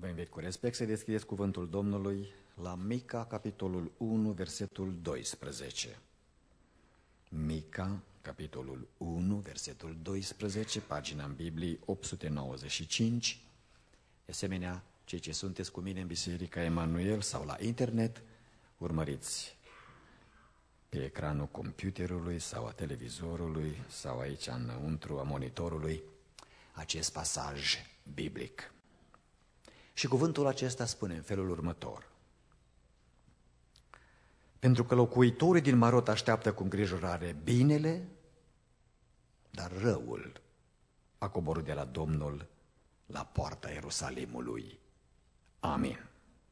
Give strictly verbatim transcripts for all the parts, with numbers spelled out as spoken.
Vă invit cu respect să deschideți cuvântul Domnului la Mica, capitolul unu, versetul doisprezece. Mica, capitolul unu, versetul doisprezece, pagina în Biblie opt sute nouăzeci și cinci. De asemenea, cei ce sunteți cu mine în Biserica Emanuel sau la internet, urmăriți pe ecranul computerului sau a televizorului sau aici înăuntru a monitorului acest pasaj biblic. Și cuvântul acesta spune în felul următor: pentru că locuitorii din Marot așteaptă cu îngrijorare binele, dar răul a coborât de la Domnul la poarta Ierusalimului. Amin.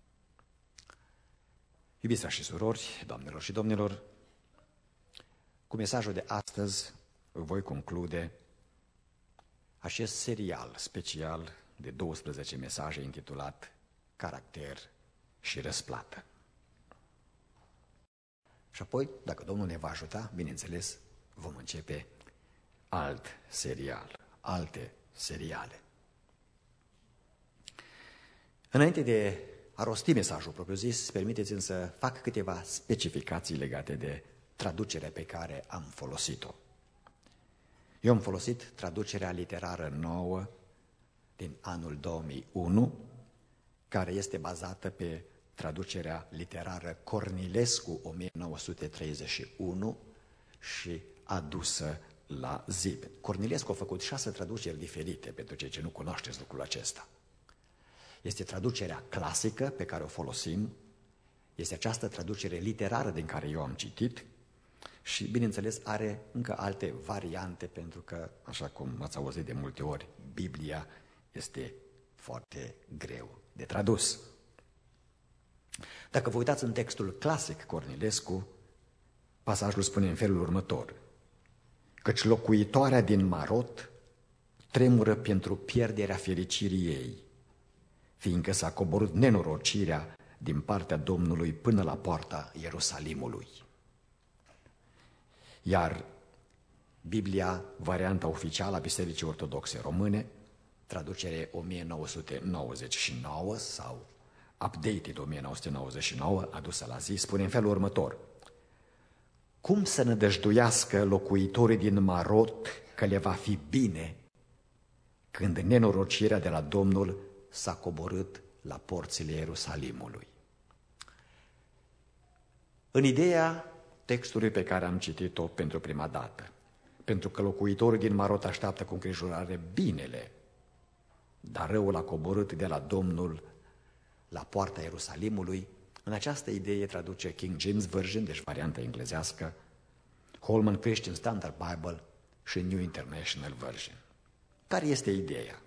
Iubiți frați și surori, doamnelor și domnilor, cu mesajul de astăzi voi conclude acest serial special de douăsprezece mesaje intitulat Caracter și răsplată. Și apoi, dacă Domnul ne va ajuta, bineînțeles, vom începe alt serial, alte seriale. Înainte de a rosti mesajul propriu-zis, permiteți-mi să fac câteva specificații legate de traducerea pe care am folosit-o. Eu am folosit traducerea literară nouă din anul două mii unu, care este bazată pe traducerea literară Cornilescu o mie nouă sute treizeci și unu și adusă la zi. Cornilescu a făcut șase traduceri diferite, pentru cei ce nu cunoașteți lucrul acesta. Este traducerea clasică pe care o folosim, este această traducere literară din care eu am citit și, bineînțeles, are încă alte variante, pentru că, așa cum ați auzit de multe ori, Biblia este foarte greu de tradus. Dacă vă uitați în textul clasic Cornilescu, pasajul spune în felul următor: căci locuitoarea din Marot tremură pentru pierderea fericirii ei, fiindcă s-a coborât nenorocirea din partea Domnului până la poarta Ierusalimului. Iar Biblia, varianta oficială a Bisericii Ortodoxe Române, traducere o mie nouă sute nouăzeci și nouă sau updated o mie nouă sute nouăzeci și nouă, adusă la zi, spune în felul următor: cum să nădăjduiască locuitorii din Marot că le va fi bine când nenorocirea de la Domnul s-a coborât la porțile Ierusalimului? În ideea textului pe care am citit-o pentru prima dată, pentru că locuitorii din Marot așteaptă cu îngrijorare binele, dar răul a coborât de la Domnul la poarta Ierusalimului, în această idee traduce King James Version, deci varianta englezească, Holman Christian Standard Bible și New International Version. Care este ideea?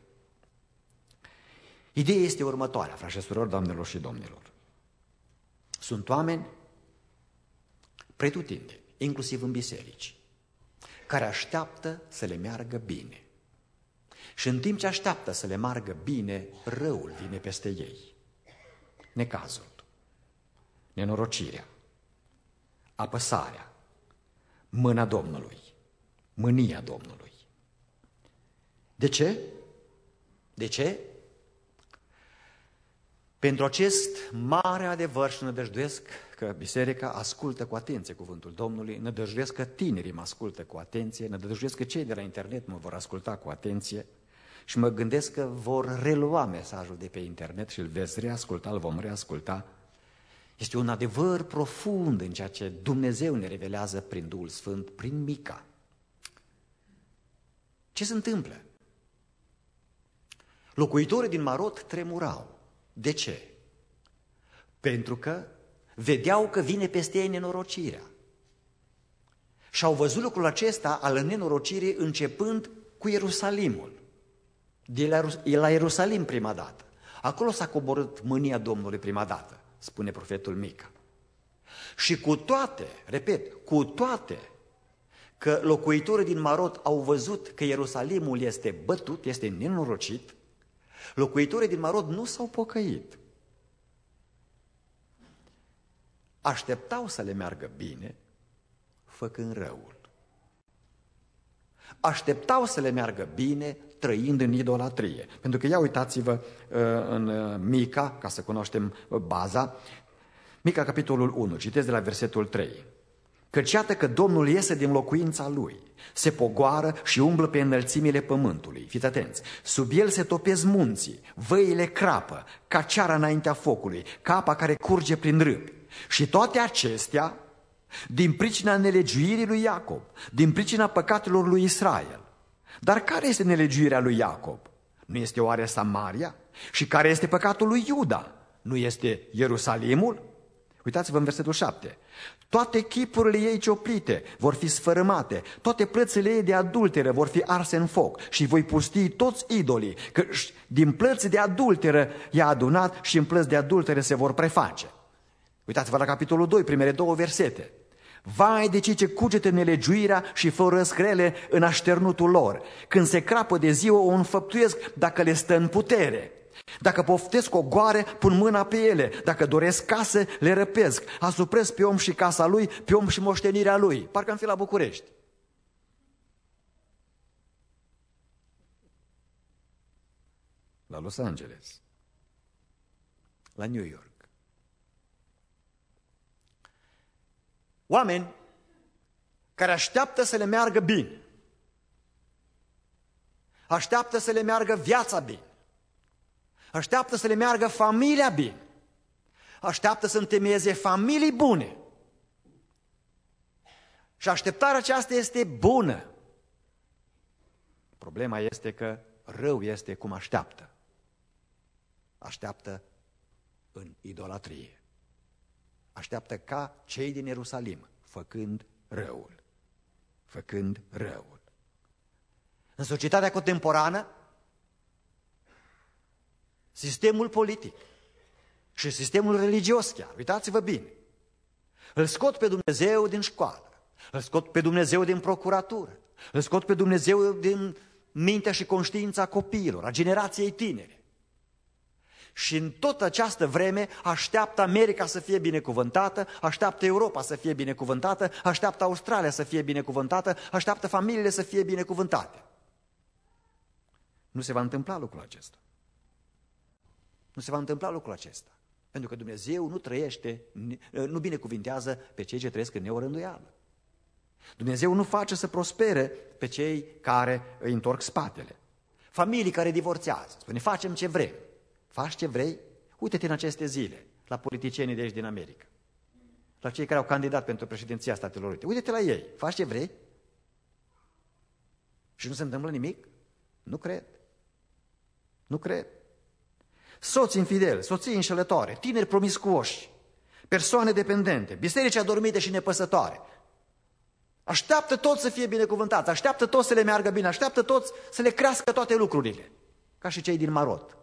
Ideea este următoarea, frați și surori, doamnelor și domnilor. Sunt oameni pretutindeni, inclusiv în biserici, care așteaptă să le meargă bine. Și în timp ce așteaptă să le meargă bine, răul vine peste ei. Necazul, nenorocirea, apăsarea, mâna Domnului, mânia Domnului. De ce? De ce? Pentru acest mare adevăr și nădăjduiesc că biserica ascultă cu atenție cuvântul Domnului, nădăjduiesc că tinerii mă ascultă cu atenție, nădăjduiesc că cei de la internet mă vor asculta cu atenție și mă gândesc că vor relua mesajul de pe internet și îl veți reasculta, îl vom reasculta. Este un adevăr profund în ceea ce Dumnezeu ne revelează prin Duhul Sfânt, prin Mica. Ce se întâmplă? Locuitorii din Marot tremurau. De ce? Pentru că vedeau că vine peste ei nenorocirea. Și au văzut lucrul acesta al nenorocirii începând cu Ierusalimul. De la Ierusalim prima dată. Acolo s-a coborât mânia Domnului prima dată, spune profetul Mica. Și cu toate, repet, cu toate că locuitorii din Marot au văzut că Ierusalimul este bătut, este nenorocit, locuitorii din Marot nu s-au pocăit. Așteptau să le meargă bine, făcând răul. Așteptau să le meargă bine, trăind în idolatrie. Pentru că ia uitați-vă în Mica, ca să cunoaștem baza, Mica, capitolul unu, citesc de la versetul trei. Căci iată că Domnul iese din locuința lui, se pogoară și umblă pe înălțimile pământului. Fiți atenți, sub el se topesc munții, văile crapă, ca ceara înaintea focului, ca apa care curge prin râpi. Și toate acestea din pricina nelegiuirii lui Iacob, din pricina păcatelor lui Israel. Dar care este nelegiuirea lui Iacob? Nu este oare Samaria? Și care este păcatul lui Iuda? Nu este Ierusalimul? Uitați-vă în versetul șapte. Toate chipurile ei cioplite vor fi sfărâmate, toate plățile ei de adulteră vor fi arse în foc și voi pustii toți idolii, că din plăți de adulteră i-a adunat și în plăți de adulteră se vor preface. Uitați-vă la capitolul doi, primele două versete. Vai de cei ce cugetă nelegiuirea și fără screle în așternutul lor. Când se crapă de ziua o înfăptuiesc dacă le stă în putere. Dacă poftesc ogoare, pun mâna pe ele. Dacă doresc case, le răpesc. Asupresc pe om și casa lui, pe om și moștenirea lui. Parcă am fi la București. La Los Angeles. La New York. Oameni care așteaptă să le meargă bine. Așteaptă să le meargă viața bine. Așteaptă să le meargă familia bine. Așteaptă să întemeieze familii bune. Și așteptarea aceasta este bună. Problema este că rău este cum așteaptă. Așteaptă în idolatrie. Așteaptă ca cei din Ierusalim, făcând răul. Făcând răul. În societatea contemporană, sistemul politic și sistemul religios chiar, uitați-vă bine, îl scot pe Dumnezeu din școală, îl scot pe Dumnezeu din procuratură, îl scot pe Dumnezeu din mintea și conștiința copiilor, a generației tinere. Și în tot această vreme așteaptă America să fie binecuvântată, așteaptă Europa să fie binecuvântată, așteaptă Australia să fie binecuvântată, așteaptă familiile să fie binecuvântate. Nu se va întâmpla lucrul acesta. Nu se va întâmpla lucrul acesta. Pentru că Dumnezeu nu trăiește, nu binecuvintează pe cei ce trăiesc în neorânduială. Dumnezeu nu face să prospere pe cei care îi întorc spatele. Familii care divorțează, spune, facem ce vrem. Faci ce vrei? Uite-te în aceste zile la politicienii de aici din America, la cei care au candidat pentru președinția Statelor Unite. Uite-te la ei, faci ce vrei? Și nu se întâmplă nimic? Nu cred. Nu cred. Soți infideli, soții înșelătoare, tineri promiscuoși, persoane dependente, biserici adormite și nepăsătoare. Așteaptă toți să fie binecuvântați, așteaptă toți să le meargă bine, așteaptă toți să le crească toate lucrurile, ca și cei din Marot.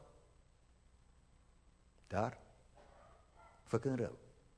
Dar, făcând rău,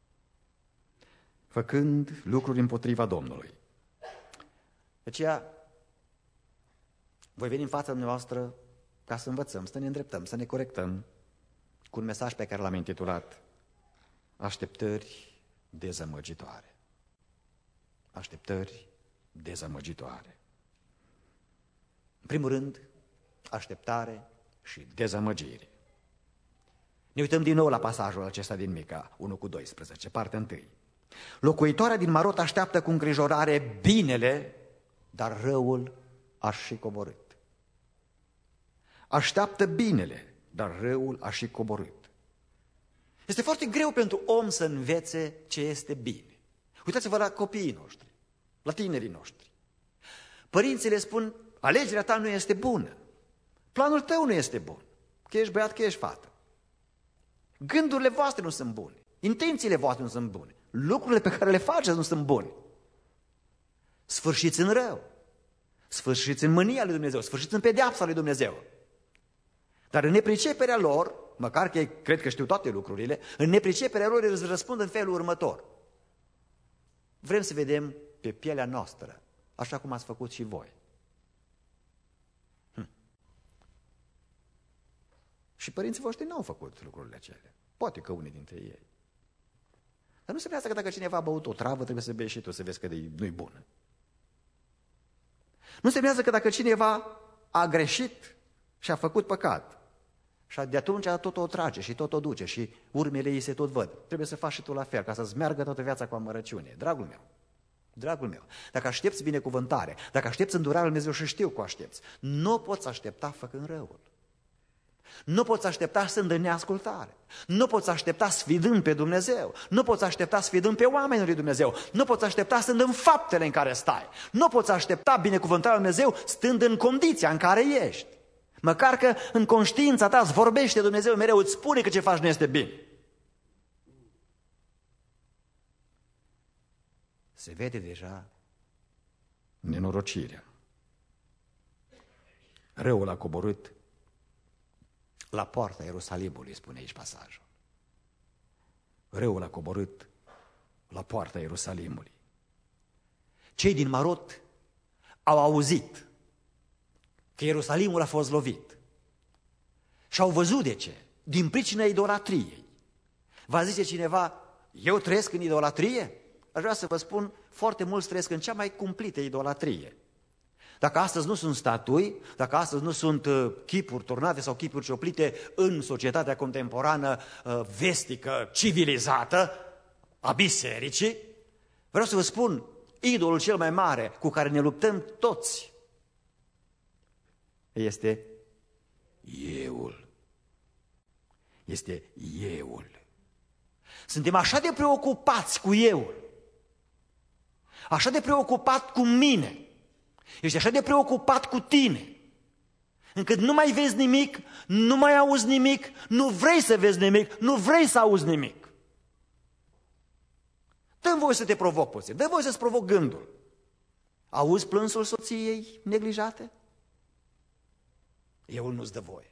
făcând lucruri împotriva Domnului. De aceea, voi veni în fața dumneavoastră ca să învățăm, să ne îndreptăm, să ne corectăm cu un mesaj pe care l-am intitulat Așteptări dezamăgitoare. Așteptări dezamăgitoare. În primul rând, așteptare și dezamăgire. Ne uităm din nou la pasajul acesta din Mica, unu cu doisprezece, partea întâi. Locuitoarea din Marot așteaptă cu îngrijorare binele, dar răul a și coborât. Așteaptă binele, dar răul a și coborât. Este foarte greu pentru om să învețe ce este bine. Uitați-vă la copiii noștri, la tinerii noștri. Părinții le spun, alegerea ta nu este bună, planul tău nu este bun, că ești băiat, că ești fată. Gândurile voastre nu sunt bune, intențiile voastre nu sunt bune, lucrurile pe care le faceți nu sunt bune. Sfârșiți în rău, sfârșiți în mânia lui Dumnezeu, sfârșiți în pedeapsa lui Dumnezeu. Dar în nepriceperea lor, măcar că ei cred că știu toate lucrurile, în nepriceperea lor îți răspund în felul următor. Vrem să vedem pe pielea noastră, așa cum ați făcut și voi. Hm. Și părinții voștri nu au făcut lucrurile acelea. Poate că unii dintre ei. Dar nu se vrează că dacă cineva a băut o travă, trebuie să bei și tu, să vezi că nu-i bună. Nu semnează că dacă cineva a greșit și a făcut păcat, și de atunci tot o trage și tot o duce și urmele ei se tot văd. Trebuie să faci și tu la fel, ca să-ți meargă toată viața cu amărăciune. Dragul meu, dragul meu, dacă aștepți binecuvântare, dacă aștepți îndurarea lui Dumnezeu, și știu că o aștepți, nu poți aștepta făcând răul. Nu poți aștepta stând în neascultare. Nu poți aștepta sfidând pe Dumnezeu. Nu poți aștepta sfidând pe oamenii lui Dumnezeu. Nu poți aștepta stând în faptele în care stai. Nu poți aștepta binecuvântarea lui Dumnezeu stând în condiția în care ești. Măcar că în conștiința ta îți vorbește Dumnezeu mereu, îți spune că ce faci nu este bine. Se vede deja nenorocirea. Răul a coborât la poarta Ierusalimului, spune aici pasajul. Răul a coborât la poarta Ierusalimului. Cei din Marot au auzit că Ierusalimul a fost lovit și au văzut de ce, din pricina idolatriei. Va zice cineva, eu trăiesc în idolatrie? Aș vrea să vă spun, foarte mulți trăiesc în cea mai cumplită idolatrie. Dacă astăzi nu sunt statui, dacă astăzi nu sunt chipuri turnate sau chipuri cioplite în societatea contemporană vestică, civilizată, a bisericii, vreau să vă spun, idolul cel mai mare cu care ne luptăm toți este euul. Este euul. Suntem așa de preocupați cu euul, așa de preocupat cu mine, ești așa de preocupat cu tine, încât nu mai vezi nimic, nu mai auzi nimic, nu vrei să vezi nimic, nu vrei să auzi nimic. Dă-mi voie să te provoc puțin, dă-mi voie să-ți provoc gândul. Auzi plânsul soției neglijate? Euul nu-ți dă voie.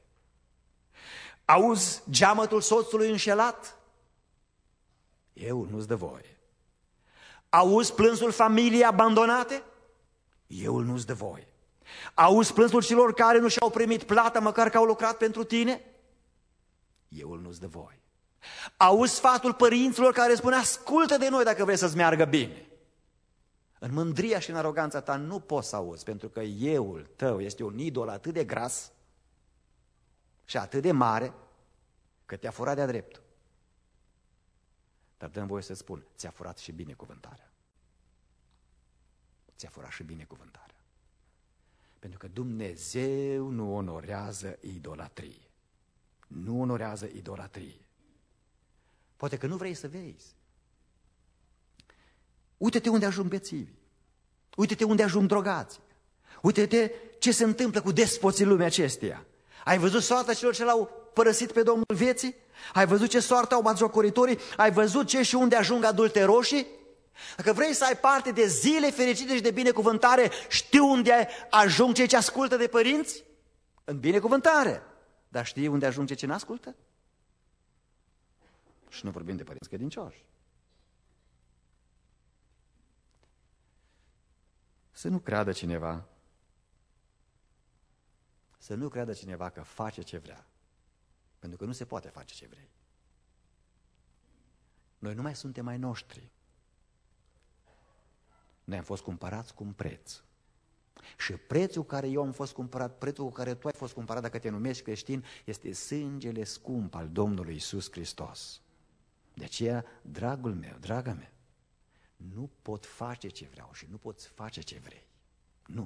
Auzi geamătul soțului înșelat? Euul nu-ți dă voie. Auzi plânsul familiei abandonate? Euul nu-ți dă voie. Auzi plânsul celor care nu și-au primit plata măcar că au lucrat pentru tine? Euul nu-ți dă voie. Auzi sfatul părinților care spune, ascultă de noi dacă vrei să-ți meargă bine. În mândria și în aroganța ta nu poți să auzi, pentru că euul tău este un idol atât de gras și atât de mare că te-a furat de-a dreptul. Dar dă-mi voie să spun, ți-a furat și binecuvântarea. Ți-a furat și binecuvântarea. Pentru că Dumnezeu nu onorează idolatrie. Nu onorează idolatrie. Poate că nu vrei să vezi. Uite-te unde ajung bețivii. Uite-te unde ajung drogații. Uite-te ce se întâmplă cu despoții lumea acesteia. Ai văzut soarta celor ce l-au părăsit pe Domnul vieții? Ai văzut ce soartă au batjocoritorii? Ai văzut ce și unde ajung adulteroșii? Dacă vrei să ai parte de zile fericite și de binecuvântare, știi unde ajung cei ce ascultă de părinți? În binecuvântare. Dar știi unde ajung cei ce n-ascultă? Și nu vorbim de părinți credincioși. Să nu creadă cineva, să nu creadă cineva că face ce vrea, pentru că nu se poate face ce vrei. Noi nu mai suntem ai noștri. Noi am fost cumpărați cu un preț. Și prețul care eu am fost cumpărat, prețul cu care tu ai fost cumpărat, dacă te numești creștin, este sângele scump al Domnului Iisus Hristos. De aceea, dragul meu, draga mea, nu pot face ce vreau și nu poți face ce vrei. Nu.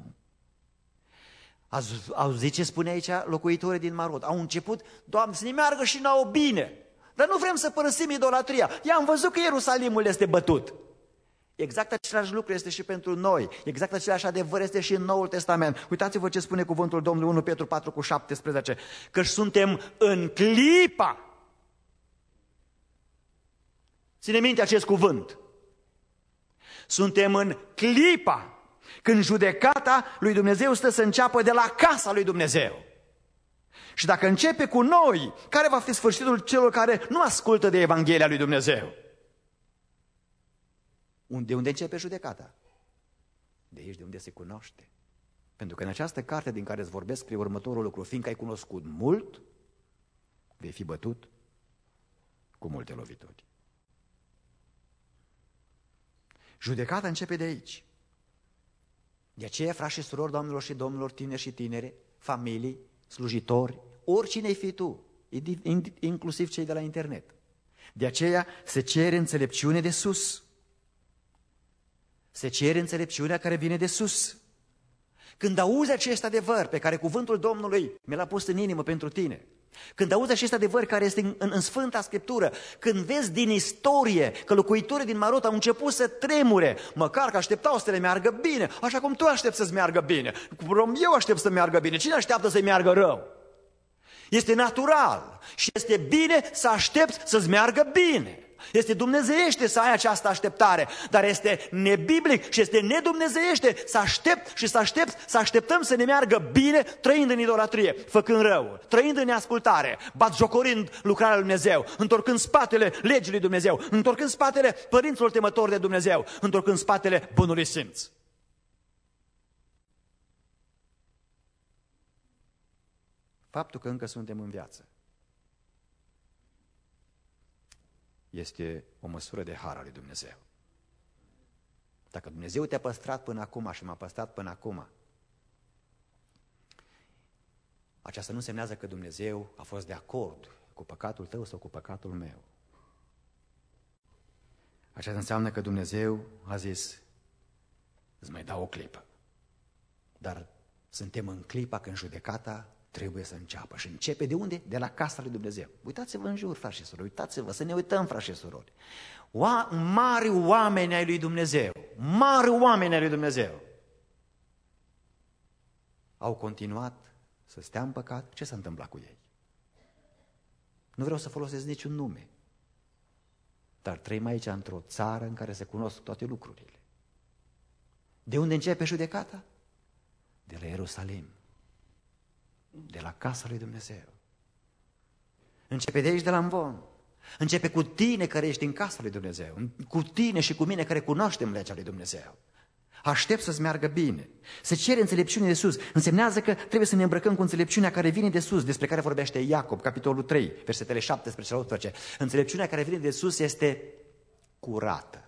Auzi ce spune aici locuitorii din Marot? Au început, Doamne, să ne meargă și nouă bine, dar nu vrem să părăsim idolatria. I-am văzut că Ierusalimul este bătut. Exact același lucru este și pentru noi. Exact același adevăr este și în Noul Testament. Uitați-vă ce spune cuvântul Domnului, unu Petru patru cu șaptesprezece. Că suntem în clipa. Ține minte acest cuvânt. Suntem în clipa când judecata lui Dumnezeu stă să înceapă de la casa lui Dumnezeu. Și dacă începe cu noi, care va fi sfârșitul celor care nu ascultă de Evanghelia lui Dumnezeu? De unde începe judecata? De aici de unde se cunoaște. Pentru că în această carte din care îți vorbesc scrie următorul lucru: fiindcă ai cunoscut mult, vei fi bătut cu multe lovituri. Judecata începe de aici. De aceea, frați și surori, doamnelor și domnilor, tineri și tinere, familii, slujitori, oricine ai fi tu, inclusiv cei de la internet. De aceea se cere înțelepciune de sus. Se cere înțelepciunea care vine de sus. Când auzi acest adevăr pe care cuvântul Domnului mi l-a pus în inimă pentru tine, când auzi acest adevăr care este în, în, în Sfânta Scriptură, când vezi din istorie că locuitorii din Marot au început să tremure, măcar că așteptau să le meargă bine, așa cum tu aștepți să-ți meargă bine, cum eu aștept să meargă bine, cine așteaptă să-i meargă rău? Este natural și este bine să aștepți să-ți meargă bine. Este dumnezeiește să ai această așteptare, dar este nebiblic și este nedumnezeiește să aștept și să aștepți, să așteptăm să ne meargă bine trăind în idolatrie, făcând rău, trăind în neascultare, batjocorind lucrarea lui Dumnezeu, întorcând spatele legii lui Dumnezeu, întorcând spatele părinților temători de Dumnezeu, întorcând spatele bunului simț. Faptul că încă suntem în viață este o măsură de har al lui Dumnezeu. Dacă Dumnezeu te-a păstrat până acum și m-a păstrat până acum, aceasta nu însemnează că Dumnezeu a fost de acord cu păcatul tău sau cu păcatul meu. Aceasta înseamnă că Dumnezeu a zis, îți mai dau o clipă. Dar suntem în clipa când judecata trebuie să înceapă. Și începe de unde? De la casa lui Dumnezeu. Uitați-vă în jur, frați și surori, uitați-vă, să ne uităm, frați și surori. Oa, mari oameni ai lui Dumnezeu, mari oameni ai lui Dumnezeu, au continuat să stea în păcat. Ce s-a întâmplat cu ei? Nu vreau să folosesc niciun nume, dar trăim aici într-o țară în care se cunosc toate lucrurile. De unde începe judecata? De la Ierusalim, de la casa lui Dumnezeu. Începe de aici, de la Amvon. Începe cu tine care ești în casa lui Dumnezeu, cu tine și cu mine care cunoaștem legea lui Dumnezeu. Aștept să-ți meargă bine. Se cere înțelepciune de sus. Însemnează că trebuie să ne îmbrăcăm cu înțelepciunea care vine de sus, despre care vorbește Iacob, capitolul trei, versetele șaptesprezece la optsprezece. Înțelepciunea care vine de sus este curată.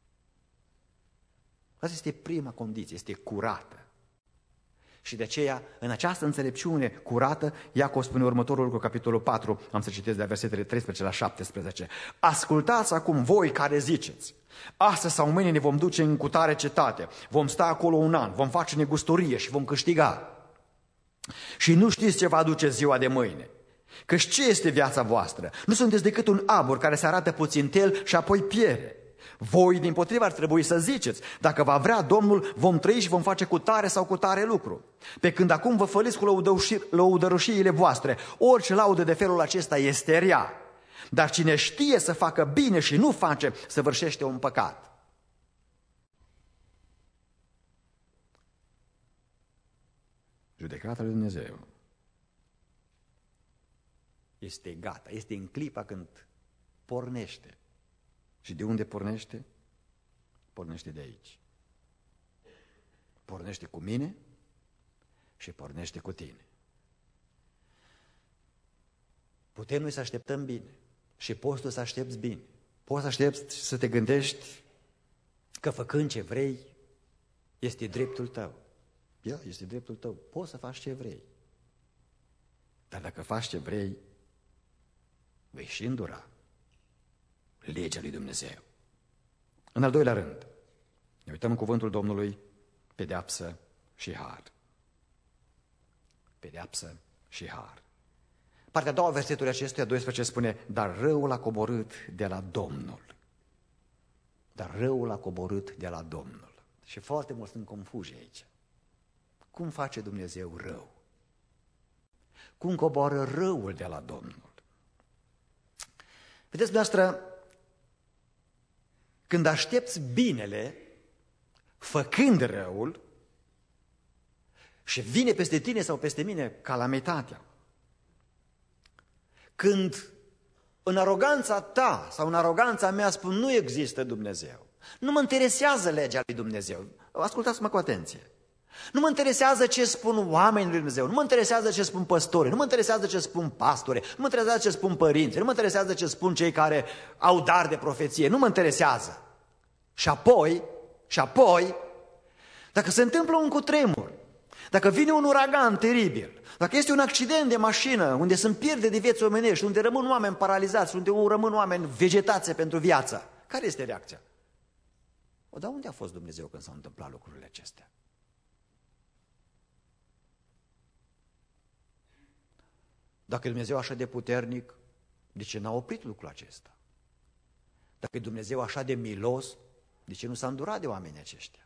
Asta este prima condiție, este curată. Și de aceea, în această înțelepciune curată, Iacob spune următorul lucru, capitolul patru, am să citesc de la versetele treisprezece la șaptesprezece. Ascultați acum voi care ziceți, astăzi sau mâine ne vom duce în cutare cetate, vom sta acolo un an, vom face negustorie și vom câștiga. Și nu știți ce va aduce ziua de mâine. Căci ce este viața voastră? Nu sunteți decât un abur care se arată puțintel și apoi piere. Voi, dimpotrivă, ar trebui să ziceți, dacă va vrea Domnul, vom trăi și vom face cu tare sau cu tare lucru. Pe când acum vă făliți cu lăudărușiile voastre, orice laudă de felul acesta este rea. Dar cine știe să facă bine și nu face, săvârșește un păcat. Judecata lui Dumnezeu este gata, este în clipa când pornește. Și de unde pornește? Pornește de aici. Pornește cu mine și pornește cu tine. Putem noi să așteptăm bine și poți tu să aștepți bine. Poți să aștepți să te gândești că făcând ce vrei este dreptul tău. Ia, este dreptul tău. Poți să faci ce vrei. Dar dacă faci ce vrei, vei și îndura legea lui Dumnezeu. În al doilea rând, ne uităm în cuvântul Domnului, pedeapsă și har. Pedeapsă și har. Partea a doua versetului acestuia, doisprezece, spune, dar răul a coborât de la Domnul. Dar răul a coborât de la Domnul. Și foarte mulți sunt confuzi aici. Cum face Dumnezeu rău? Cum coboară răul de la Domnul? Vedeți, noastră, când aștepți binele, făcând răul, și vine peste tine sau peste mine calamitatea, când în aroganța ta sau în aroganța mea spun nu există Dumnezeu, nu mă interesează legea lui Dumnezeu, ascultați-mă cu atenție, nu mă interesează ce spun oamenii lui Dumnezeu, nu mă interesează ce spun păstorii, nu mă interesează ce spun pastorii, nu mă interesează ce spun părinții, nu mă interesează ce spun cei care au dar de profeție, nu mă interesează. Și apoi, și apoi, dacă se întâmplă un cutremur, dacă vine un uragan teribil, dacă este un accident de mașină unde sunt pierde de vieți omenești, unde rămân oameni paralizați, unde rămân oameni vegetație pentru viață, care este reacția? O, dar unde a fost Dumnezeu când s-au întâmplat lucrurile acestea? Dacă e Dumnezeu așa de puternic, de ce n-a oprit lucrul acesta? Dacă e Dumnezeu așa de milos, de ce nu s-a îndurat de oamenii aceștia?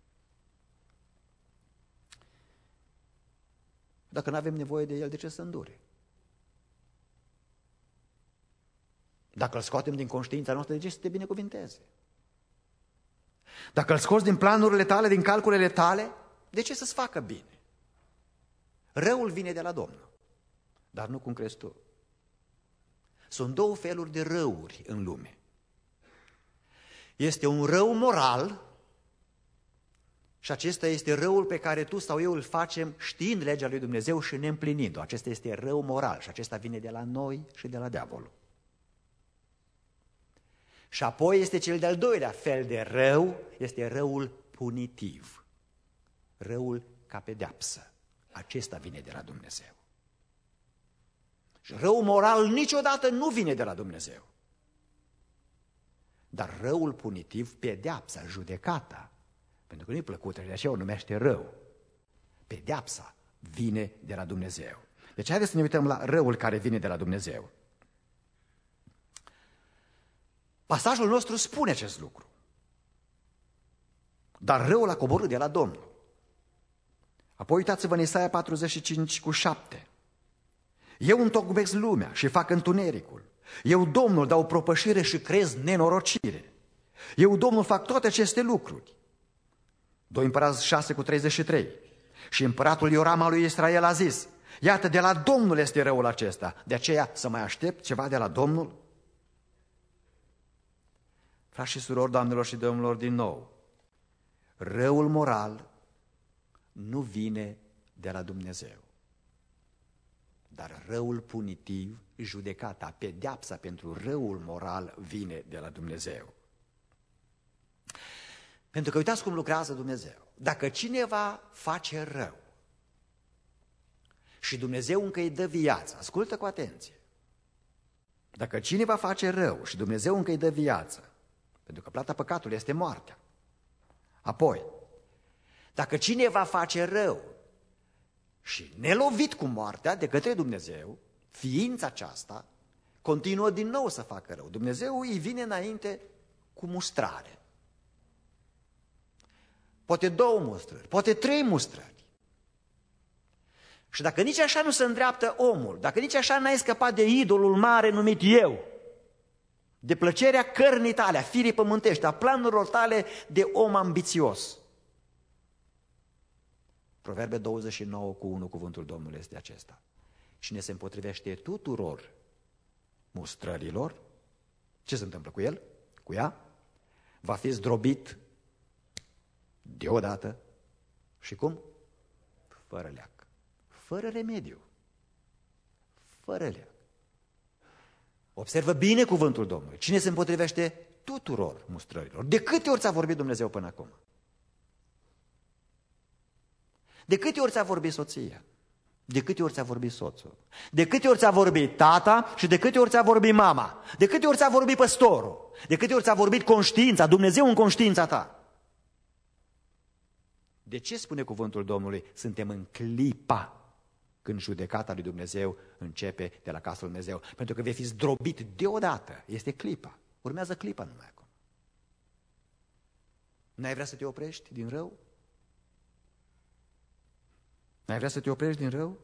Dacă nu avem nevoie de El, de ce să îndure? Dacă îl scoatem din conștiința noastră, de ce să te binecuvinteze? Dacă îl scoți din planurile tale, din calculele tale, de ce să-ți facă bine? Răul vine de la Domnul, dar nu cum crezi tu. Sunt două feluri de răuri în lume. Este un rău moral și acesta este răul pe care tu sau eu îl facem știind legea lui Dumnezeu și neîmplinind-o. Acesta este rău moral și acesta vine de la noi și de la diavolul. Și apoi este cel de-al doilea fel de rău, este răul punitiv. Răul ca pedeapsă. Acesta vine de la Dumnezeu. Și răul moral niciodată nu vine de la Dumnezeu. Dar răul punitiv, pedeapsa, judecata, pentru că nu-i plăcută, de aceea o numește rău. Pedeapsa vine de la Dumnezeu. Deci haideți să ne uităm la răul care vine de la Dumnezeu. Pasajul nostru spune acest lucru. Dar răul a coborât de la Domnul. Apoi uitați-vă în Isaia patruzeci și cinci cu șapte. Eu întocmesc lumea și fac întunericul. Eu, Domnul, dau propășire și crez nenorocire. Eu, Domnul, fac toate aceste lucruri. doi Împărați șase cu treizeci și trei. Și împăratul Ioram al lui Israel a zis, iată, de la Domnul este răul acesta, de aceea să mai aștept ceva de la Domnul? Frați și surori, doamnelor și domnilor, din nou, răul moral nu vine de la Dumnezeu. Dar răul punitiv, judecata, pedeapsa pentru răul moral vine de la Dumnezeu. Pentru că uitați cum lucrează Dumnezeu. Dacă cineva face rău și Dumnezeu încă îi dă viață, ascultă cu atenție. Dacă cineva face rău și Dumnezeu încă îi dă viață, pentru că plata păcatului este moartea. Apoi, dacă cineva face rău și nelovit cu moartea de către Dumnezeu, ființa aceasta continuă din nou să facă rău. Dumnezeu îi vine înainte cu mustrare. Poate două mustrări, poate trei mustrări. Și dacă nici așa nu se îndreaptă omul, dacă nici așa n-ai scăpat de idolul mare numit eu, de plăcerea cărnii tale, a firii pământești, a planurilor tale de om ambițios. Proverbe douăzeci și nouă cu unu, cuvântul Domnului este acesta. Cine se împotrivește tuturor mustrărilor, ce se întâmplă cu el? Cu ea? Va fi zdrobit deodată și cum? Fără leac, fără remediu, fără leac. Observă bine cuvântul Domnului. Cine se împotrivește tuturor mustrărilor? De câte ori ți-a vorbit Dumnezeu până acum? De câte ori ți-a vorbit soția? De câte ori ți-a vorbit soțul? De câte ori ți-a vorbit tata și de câte ori ți-a vorbit mama? De câte ori ți-a vorbit păstorul? De câte ori ți-a vorbit conștiința, Dumnezeu în conștiința ta? De ce spune cuvântul Domnului? Suntem în clipa când judecata lui Dumnezeu începe de la casa lui Dumnezeu. Pentru că vei fi zdrobit deodată. Este clipa. Urmează clipa numai acum. N-ai vrea să te oprești din rău? N-ai vrea să te oprești din rău?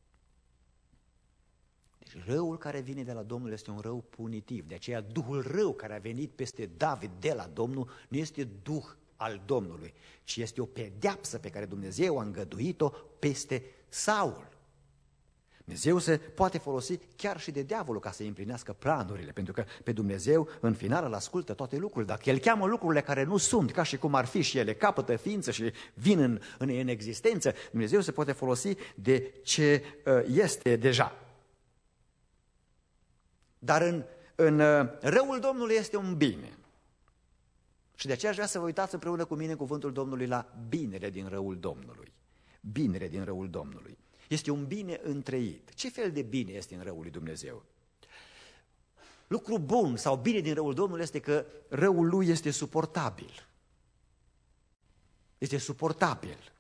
Deci răul care vine de la Domnul este un rău punitiv. De aceea duhul rău care a venit peste David de la Domnul nu este duh al Domnului, ci este o pedeapsă pe care Dumnezeu a îngăduit-o peste Saul. Dumnezeu se poate folosi chiar și de diavolul ca să împlinească planurile, pentru că pe Dumnezeu în final îl ascultă toate lucrurile. Dacă El cheamă lucrurile care nu sunt, ca și cum ar fi și ele capătă ființă și vin în, în, în existență, Dumnezeu se poate folosi de ce este deja. Dar în, în răul Domnului este un bine. Și de aceea aș vrea să vă uitați împreună cu mine în cuvântul Domnului la binele din răul Domnului. Binele din răul Domnului. Este un bine întreit. Ce fel de bine este în răul lui Dumnezeu? Lucru bun sau bine din răul Domnului este că răul lui este suportabil. Este suportabil.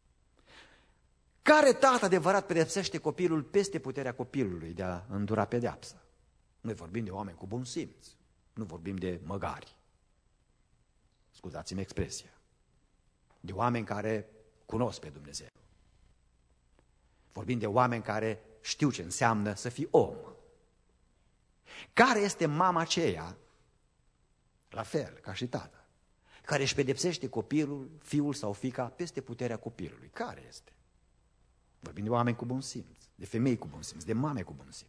Care tată adevărat pedepsește copilul peste puterea copilului de a îndura pedeapsa? Noi vorbim de oameni cu bun simț, nu vorbim de măgari. Scuzați-mi expresia. De oameni care cunosc pe Dumnezeu. Vorbim de oameni care știu ce înseamnă să fii om. Care este mama aceea, la fel ca și tata, care își pedepsește copilul, fiul sau fiica peste puterea copilului? Care este? Vorbim de oameni cu bun simț, de femei cu bun simț, de mame cu bun simț.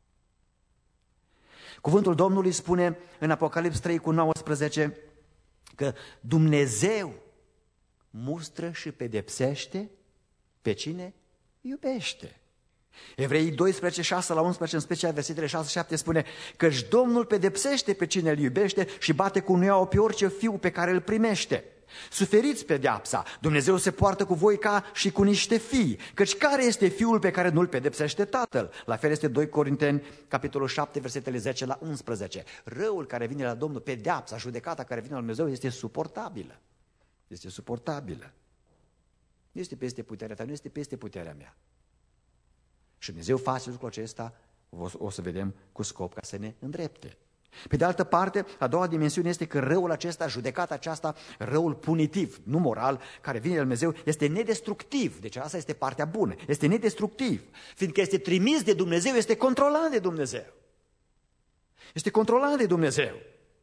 Cuvântul Domnului spune în Apocalips trei cu nouăsprezece că Dumnezeu mustră și pedepsește pe cine iubește. Evrei doisprezece, șase la unsprezece, în special versetele șase șapte, spune căci Domnul pedepsește pe cine îl iubește și bate cu nuiaua pe orice fiu pe care îl primește. Suferiți pedeapsa, Dumnezeu se poartă cu voi ca și cu niște fii, căci care este fiul pe care nu-l pedepsește tatăl? La fel este doi Corinteni, capitolul șapte, versetele zece la unsprezece. Răul care vine la Domnul, pedeapsa, judecata care vine la Dumnezeu este suportabilă. Este suportabilă. Nu este peste puterea ta, nu este peste puterea mea. Și Dumnezeu face lucrul acesta, o să vedem, cu scop ca să ne îndrepte. Pe de altă parte, a doua dimensiune este că răul acesta, judecata aceasta, răul punitiv, nu moral, care vine de la Dumnezeu, este nedestructiv. Deci asta este partea bună, este nedestructiv. Fiindcă este trimis de Dumnezeu, este controlat de Dumnezeu. Este controlat de Dumnezeu.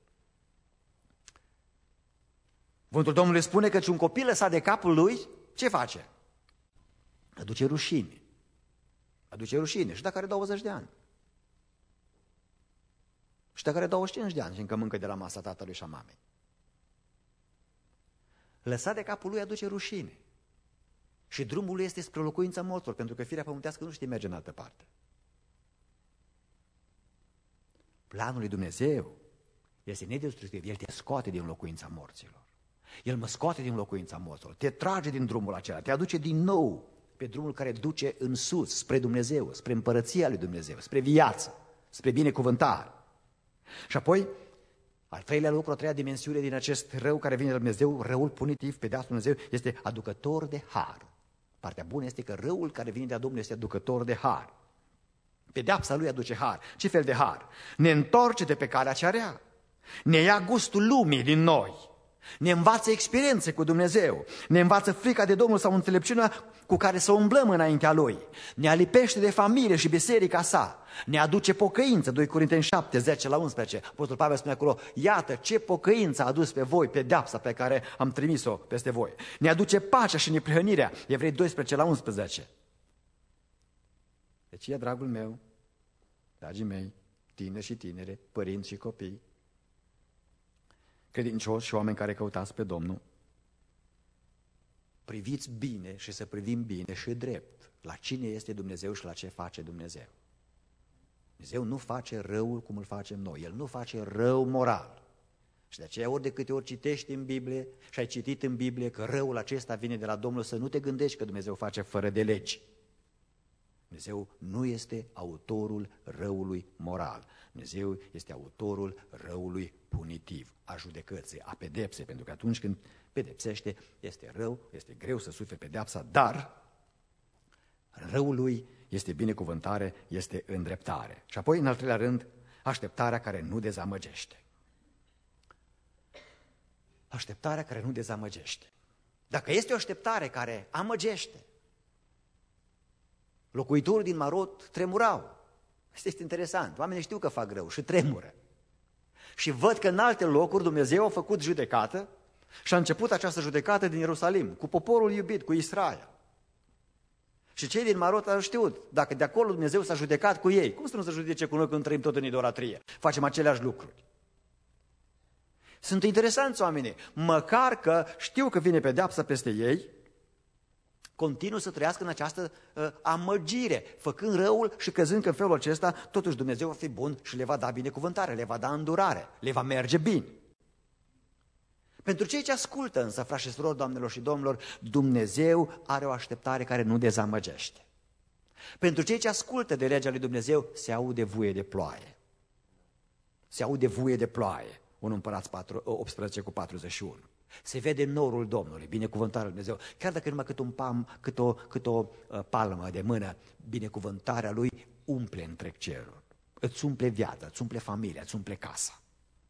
Cuvântul Domnului spune că un copil lăsat de capul lui, ce face? Aduce rușine. Aduce rușine și dacă are douăzeci de ani. Și dacă are douăzeci și cinci de ani și încă mâncă de la masa tatălui și a mamei. Lăsat de capul lui aduce rușine. Și drumul lui este spre locuința morților, pentru că firea pământească nu știe merge în altă parte. Planul lui Dumnezeu este nedestructiv. El te scoate din locuința morților. El mă scoate din locuința morților. Te trage din drumul acela, te aduce din nou pe drumul care duce în sus, spre Dumnezeu, spre împărăția lui Dumnezeu, spre viață, spre binecuvântare. Și apoi, al treilea lucru, a treia dimensiune din acest rău care vine de la Dumnezeu, răul punitiv, pedeapsa Dumnezeu, este aducător de har. Partea bună este că răul care vine de la Domnul este aducător de har. Pedeapsa lui aduce har. Ce fel de har? Ne întorce de pe calea cea rea. Ne ia gustul lumii din noi. Ne învață experiențe cu Dumnezeu. Ne învață frica de Domnul sau înțelepciunea cu care să umblăm înaintea Lui. Ne alipește de familie și biserica sa. Ne aduce pocăință. doi Corinteni șapte, zece la unsprezece. Apostol Pavel spune acolo, iată ce pocăință a adus pe voi, pedeapsa pe care am trimis-o peste voi. Ne aduce pacea și neprihănirea. Evrei doisprezece la unsprezece. Deci, e, dragul meu, dragii mei, tineri și tinere, părinți și copii, credincioși și oameni care căutați pe Domnul, priviți bine și să privim bine și drept la cine este Dumnezeu și la ce face Dumnezeu. Dumnezeu nu face răul cum îl facem noi, El nu face rău moral. Și de aceea ori de câte ori citești în Biblie și ai citit în Biblie că răul acesta vine de la Domnul, să nu te gândești că Dumnezeu face fără de legi. Dumnezeu nu este autorul răului moral. Dumnezeu este autorul răului punitiv, a judecății, a pedepsei, pentru că atunci când pedepsește, este rău, este greu să suferi pedeapsa, dar răul lui este binecuvântare, este îndreptare. Și apoi, în al treilea rând, așteptarea care nu dezamăgește. Așteptarea care nu dezamăgește. Dacă este o așteptare care amăgește, locuitorii din Marot tremurau. Asta este interesant. Oamenii știu că fac rău și tremură. Și văd că în alte locuri Dumnezeu a făcut judecată și a început această judecată din Ierusalim, cu poporul iubit, cu Israel. Și cei din Marot au știut, dacă de acolo Dumnezeu s-a judecat cu ei, cum să nu se judece cu noi când trăim tot în idolatrie? Facem aceleași lucruri. Sunt interesanți oamenii, măcar că știu că vine pedeapsa peste ei, continuă să trăiască în această uh, amăgire, făcând răul și crezând că în felul acesta totuși Dumnezeu va fi bun și le va da binecuvântare, le va da îndurare, le va merge bine. Pentru cei ce ascultă însă, frați și surori, doamnelor și domnilor, Dumnezeu are o așteptare care nu dezamăgește. Pentru cei ce ascultă de legea lui Dumnezeu, se aude vuie de ploaie. Se aude vuie de ploaie. unu Împărați optsprezece cu patruzeci și unu. Se vede norul Domnului, binecuvântarea lui Dumnezeu. Chiar dacă numai cât un pam, cât o, cât o uh, palmă de mână, binecuvântarea lui umple întreg cerul. Îți umple viața, îți umple familia, îți umple casa.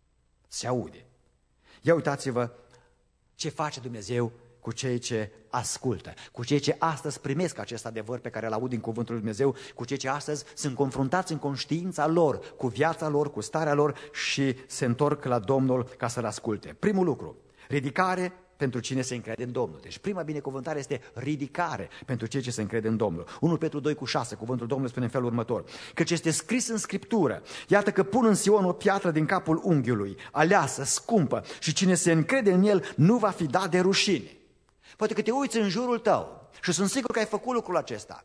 Se aude. Ia uitați-vă ce face Dumnezeu cu cei ce ascultă, cu cei ce astăzi primesc acest adevăr pe care îl aud din cuvântul lui Dumnezeu, cu cei ce astăzi sunt confruntați în conștiința lor, cu viața lor, cu starea lor și se întorc la Domnul ca să-L asculte. Primul lucru, ridicare pentru cine se încrede în Domnul. Deci prima binecuvântare este ridicare pentru cei ce se încrede în Domnul. unu Petru doi cu șase, cuvântul Domnului spune în felul următor: căci este scris în Scriptură, iată că pun în Sion o piatră din capul unghiului, aleasă, scumpă, și cine se încrede în el nu va fi dat de rușine. Poate că te uiți în jurul tău și sunt sigur că ai făcut lucrul acesta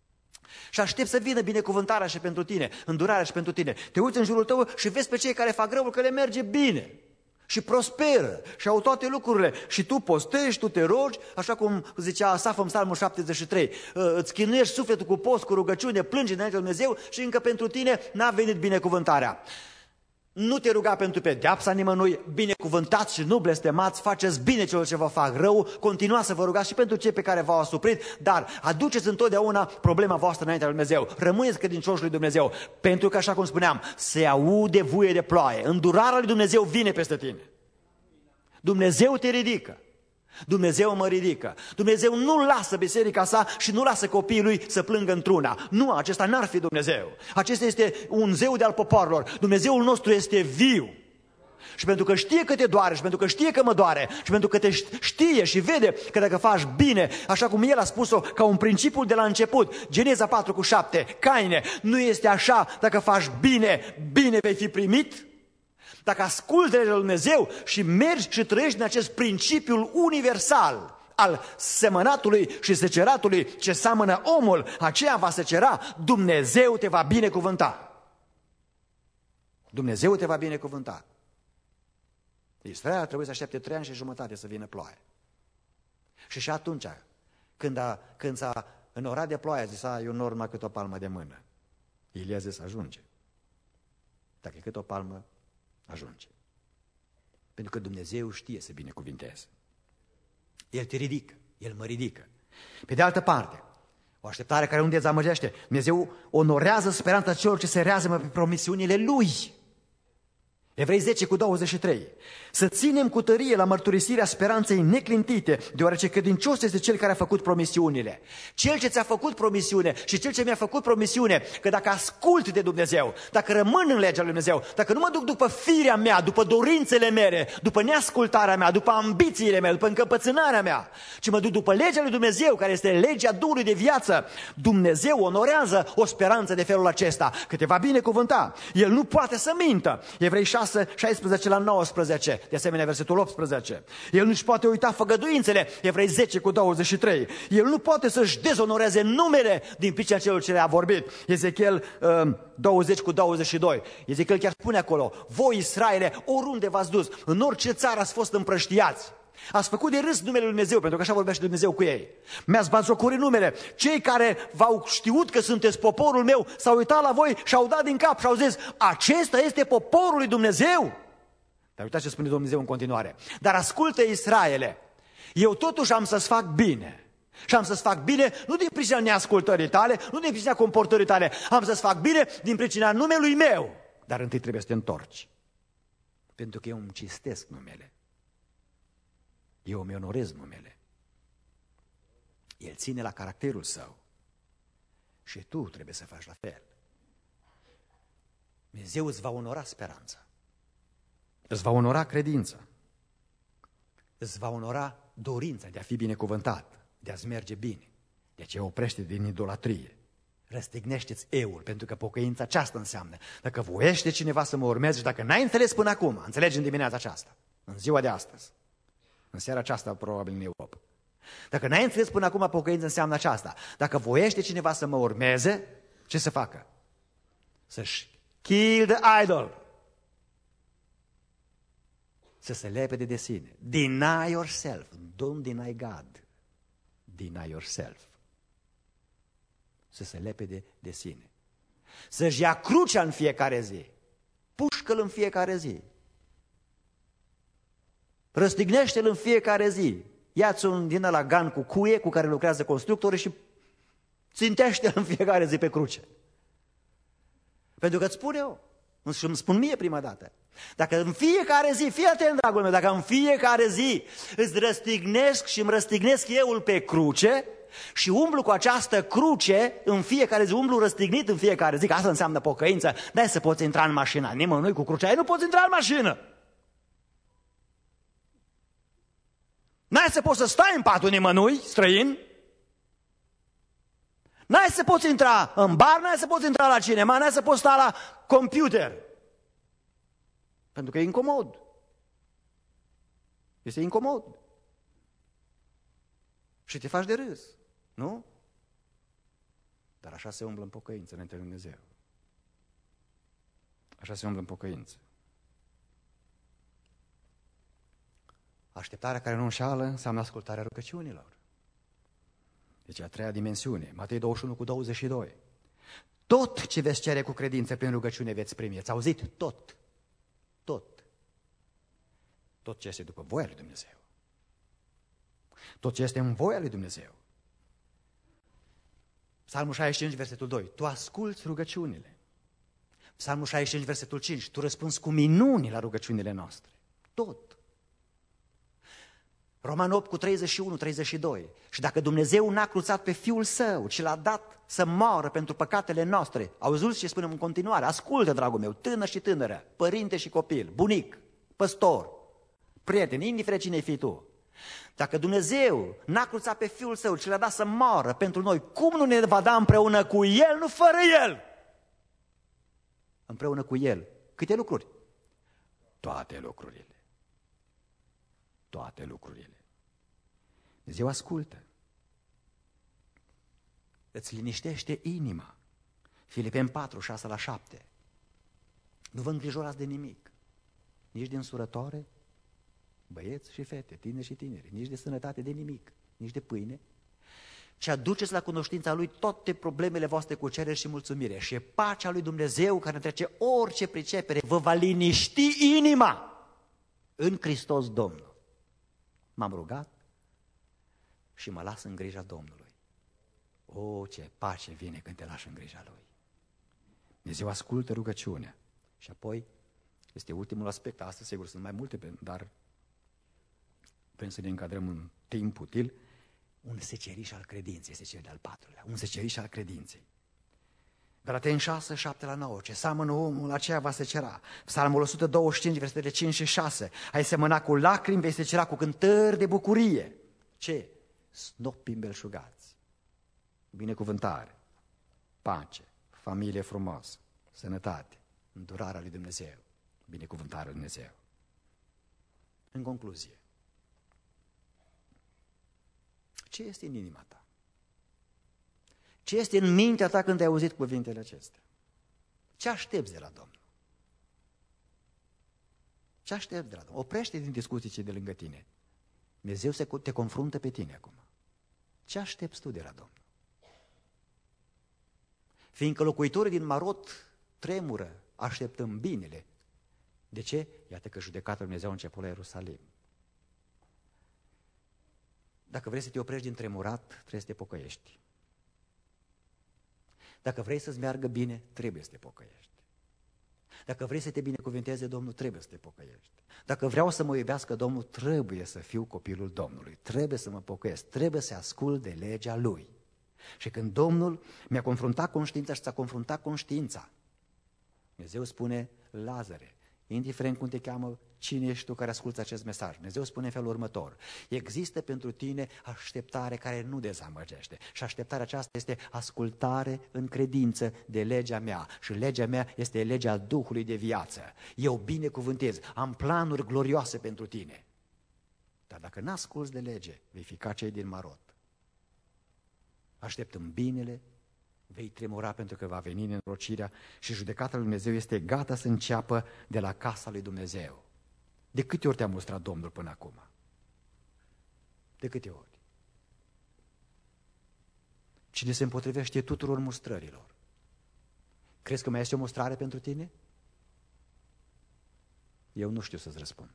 și aștept să vină binecuvântarea și pentru tine, îndurarea și pentru tine. Te uiți în jurul tău și vezi pe cei care fac răul că le merge bine și prosperă și au toate lucrurile și tu postești, tu te rogi, așa cum zicea Asaf în Psalmul șaptezeci și trei, îți chinuiești sufletul cu post, cu rugăciune, plângi înainte de Dumnezeu și încă pentru tine n-a venit binecuvântarea. Nu te ruga pentru pedeapsa nimănui, binecuvântați și nu blestemați, faceți bine celor ce vă fac rău, continuați să vă rugați și pentru cei pe care v-au asuprit, dar aduceți întotdeauna problema voastră înaintea lui Dumnezeu, rămâneți credincioși lui Dumnezeu, pentru că, așa cum spuneam, se aude vuie de ploaie, îndurarea lui Dumnezeu vine peste tine. Dumnezeu te ridică. Dumnezeu mă ridică. Dumnezeu nu lasă biserica sa și nu lasă copiii lui să plângă într-una. Nu, acesta n-ar fi Dumnezeu. Acesta este un zeu de al popoarelor. Dumnezeul nostru este viu. Și pentru că știe că te doare și pentru că știe că mă doare și pentru că te știe și vede că dacă faci bine, așa cum El a spus-o ca un principiu de la început, Geneza patru cu șapte, Caine, nu este așa, dacă faci bine, bine vei fi primit? Dacă asculți legea lui Dumnezeu și mergi și trăiești în acest principiul universal al semănatului și seceratului, ce seamănă omul, aceea va secera, Dumnezeu te va binecuvânta. Dumnezeu te va binecuvânta. Israel trebuie să aștepte trei ani și jumătate să vină ploaie. Și și atunci, când, a, când s-a înorat de ploaie, a zis, a, eu nor numai cât o palmă de mână. Ilie a zis, ajunge. Dacă e cât o palmă, ajunge. Pentru că Dumnezeu știe să binecuvinteze. El te ridică, El mă ridică. Pe de altă parte, o așteptare care nu dezamăgește, Dumnezeu onorează speranța celor ce se rează pe promisiunile Lui. Evrei zece cu douăzeci și trei. Să ținem cu tărie la mărturisirea speranței neclintite, deoarece credincios este Cel care a făcut promisiunile. Cel ce ți-a făcut promisiune și Cel ce mi-a făcut promisiune, că dacă ascult de Dumnezeu, dacă rămân în legea lui Dumnezeu, dacă nu mă duc după firea mea, după dorințele mele, după neascultarea mea, după ambițiile mele, după încăpățânarea mea, ci mă duc după legea lui Dumnezeu, care este legea Duhului de viață, Dumnezeu onorează o speranță de felul acesta, că te va binecuvânta. El nu poate să mintă. Evrei șase, șaisprezece la nouăsprezece, de asemenea versetul optsprezece. El nu-și poate uita făgăduințele, Evrei zece cu douăzeci și trei. El nu poate să-și dezonoreze numele din pricina celor ce le-a vorbit. Ezechiel uh, douăzeci cu douăzeci și doi. Ezechiel chiar spune acolo, voi Israele, oriunde v-ați dus, în orice țară ați fost împrăștiați, ați făcut de râs numele lui Dumnezeu, pentru că așa vorbește Dumnezeu cu ei. Mi-ați batjocorit numele. Cei care v-au știut că sunteți poporul meu s-au uitat la voi și au dat din cap și au zis, acesta este poporul lui Dumnezeu. Dar uitați ce spune Dumnezeu în continuare. Dar ascultă, Israele, eu totuși am să-ți fac bine. Și am să-ți fac bine nu din pricina neascultării tale, nu din pricina comportării tale, am să-ți fac bine din pricina numelui meu. Dar întâi trebuie să te întorci. Pentru că eu îmi cistesc numele. Eu îmi onorez numele. El ține la caracterul său. Și tu trebuie să faci la fel. Dumnezeu îți va onora speranța. Îți va onora credința. Îți va onora dorința de a fi binecuvântat, de a-ți merge bine. De aceea oprește din idolatrie. Răstignește-ți eul, pentru că pocăința aceasta înseamnă. Dacă voiește cineva să mă urmeze și dacă n-ai înțeles până acum, înțelegi în dimineața aceasta, în ziua de astăzi, în seara aceasta, probabil în Europa. Dacă n-ai înțeles până acum, pocăință înseamnă aceasta. Dacă voiește cineva să mă urmeze, ce să facă? Să-și kill the idol. Să se lepede de sine. Deny yourself. Don't deny God. Deny yourself. Să se lepede de sine. Să-și ia crucea în fiecare zi. Pușcă-l în fiecare zi. Răstignește-l în fiecare zi. Ia-ți un din ăla gan cu cuie cu care lucrează constructorii și țintește-l în fiecare zi pe cruce. Pentru că îți spun eu, și îmi spun mie prima dată, dacă în fiecare zi, fii atent, dragul meu, dacă în fiecare zi îți răstignesc și îmi răstignesc euul pe cruce și umblu cu această cruce în fiecare zi, umblu răstignit în fiecare zi, că asta înseamnă pocăință, n-ai să poți intra în mașină, nimănui cu crucea, nu poți intra în mașină. N-ai să poți să stai în patul nimănui, străin. N-ai să poți intra în bar, n-ai să poți intra la cinema, n-ai să poți sta la computer. Pentru că e incomod. Este incomod. Și te faci de râs, nu? Dar așa se umblă în pocăință înainte lui Dumnezeu. Așa se umblă în pocăință. Așteptarea care nu înșală înseamnă ascultarea rugăciunilor. Deci a treia dimensiune, Matei douăzeci și unu cu douăzeci și doi. Tot ce veți cere cu credință prin rugăciune veți primi. Ați auzit? Tot. Tot. Tot ce este după voia lui Dumnezeu. Tot ce este în voia lui Dumnezeu. Psalmul șaizeci și cinci, versetul doi. Tu asculți rugăciunile. Psalmul șaizeci și cinci, versetul cinci. Tu răspunzi cu minuni la rugăciunile noastre. Tot. Roman opt cu treizeci și unu, treizeci și doi. Și dacă Dumnezeu n-a cruțat pe Fiul Său, ci l-a dat să moară pentru păcatele noastre, auziți ce spunem în continuare? Ascultă, dragul meu, tânăr și tânără, părinte și copil, bunic, păstor, prieten, indiferent cine fii tu. Dacă Dumnezeu n-a cruțat pe Fiul Său, ci l-a dat să moară pentru noi, cum nu ne va da împreună cu El, nu fără El? Împreună cu El. Câte lucruri? Toate lucrurile. Toate lucrurile. Dumnezeu ascultă. Îți liniștește inima. Filipeni patru, șase la șapte. Nu vă îngrijorați de nimic. Nici de însurătoare, băieți și fete, tineri și tineri, nici de sănătate, de nimic, nici de pâine, ci aduceți la cunoștința Lui toate problemele voastre cu cerere și mulțumire. Și pacea Lui Dumnezeu, care trece orice pricepere, vă va liniști inima în Hristos Domnul. M-am rugat și mă las în grija Domnului. O, ce pace vine când te lași în grija Lui. Dumnezeu ascultă rugăciunea. Și apoi este ultimul aspect. Astăzi, sigur, sunt mai multe, dar vrem să ne încadrăm în timp util. Un seceriș al credinței este cel de-al patrulea. Un seceriș al credinței. Galateni șase, șapte la nouă. Ce seamănă omul, aceea va secera. Psalmul o sută douăzeci și cinci, versetele cinci și șase. Ai semăna cu lacrimi, vei secera cu cântări de bucurie. Ce? Snopii îmbelșugați. Binecuvântare, pace, familie frumoasă, sănătate, îndurarea lui Dumnezeu, binecuvântarea lui Dumnezeu. În concluzie, ce este în inima ta? Ce este în mintea ta când ai auzit cuvintele acestea? Ce aștepți de la Domnul? Ce aștepți de la Domnul? Oprește din discuții de lângă tine. Dumnezeu se te confruntă pe tine acum. Ce aștepți tu de la Domnul? Fiindcă locuitorii din Marot tremură, așteptăm binele. De ce? Iată că judecata lui Dumnezeu a început la Ierusalim. Dacă vrei să te oprești din tremurat, trebuie să te pocăiești. Dacă vrei să-ți meargă bine, trebuie să te pocăiești. Dacă vrei să te binecuvânteze Domnul, trebuie să te pocăiești. Dacă vreau să mă iubească Domnul, trebuie să fiu copilul Domnului. Trebuie să mă pocăiesc, trebuie să ascult de legea Lui. Și când Domnul mi-a confruntat conștiința și ți-a confruntat conștiința, Dumnezeu spune: Lazare, indiferent cum te cheamă, cine ești tu care asculți acest mesaj? Dumnezeu spune în felul următor: există pentru tine așteptare care nu dezamăgește. Și așteptarea aceasta este ascultare în credință de legea mea. Și legea mea este legea Duhului de viață. Eu binecuvântez, am planuri glorioase pentru tine. Dar dacă n-asculți de lege, vei fi ca cei din Marot. Așteptăm binele, vei tremura pentru că va veni nenorocirea și judecata lui Dumnezeu este gata să înceapă de la casa lui Dumnezeu. De câte ori te-a mustrat Domnul până acum? De câte ori? Cine se împotrivește tuturor mustrărilor? Crezi că mai este o mustrare pentru tine? Eu nu știu să-ți răspund.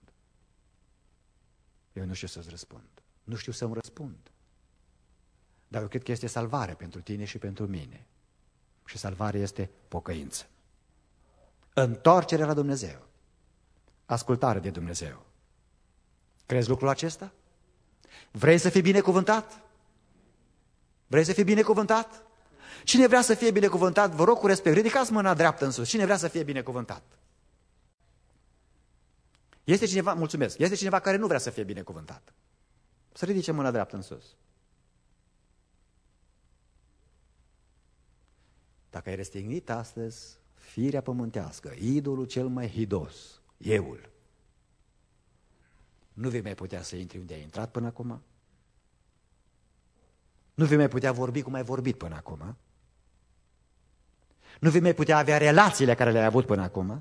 Eu nu știu să-ți răspund. Nu știu să-mi răspund. Dar eu cred că este salvare pentru tine și pentru mine. Și salvarea este pocăință. Întoarcere la Dumnezeu. Ascultare de Dumnezeu. Crezi lucrul acesta? Vrei să fii binecuvântat? Vrei să fii binecuvântat? Cine vrea să fie binecuvântat, vă rog cu respect, ridicați mâna dreaptă în sus. Cine vrea să fie binecuvântat? Este cineva, mulțumesc, este cineva care nu vrea să fie binecuvântat. Să ridice mâna dreaptă în sus. Dacă ai răstignit astăzi firea pământească, idolul cel mai hidos, euul, nu vei mai putea să intri unde ai intrat până acum? Nu vei mai putea vorbi cum ai vorbit până acum? Nu vei mai putea avea relațiile care le-ai avut până acum?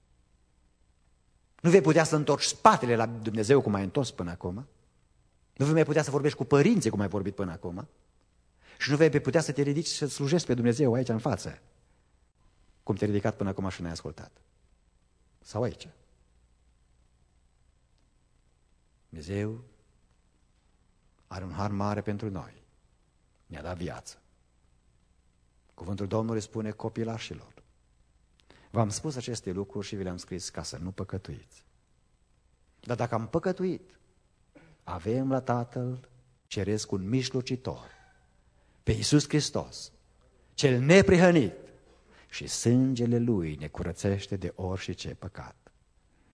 Nu vei putea să întorci spatele la Dumnezeu cum ai întors până acum? Nu vei mai putea să vorbești cu părinții cum ai vorbit până acum? Și nu vei putea să te ridici și să slujești pe Dumnezeu aici în față, cum te-ai ridicat până acum și n-ai ascultat. Sau aici. Dumnezeu are un har mare pentru noi. Ne-a dat viață. Cuvântul Domnului spune copilașilor. V-am spus aceste lucruri și vi le-am scris ca să nu păcătuiți. Dar dacă am păcătuit, avem la Tatăl Ceresc un mijlocitor, pe Iisus Hristos, cel neprihănit, și sângele Lui ne curățește de orice păcat.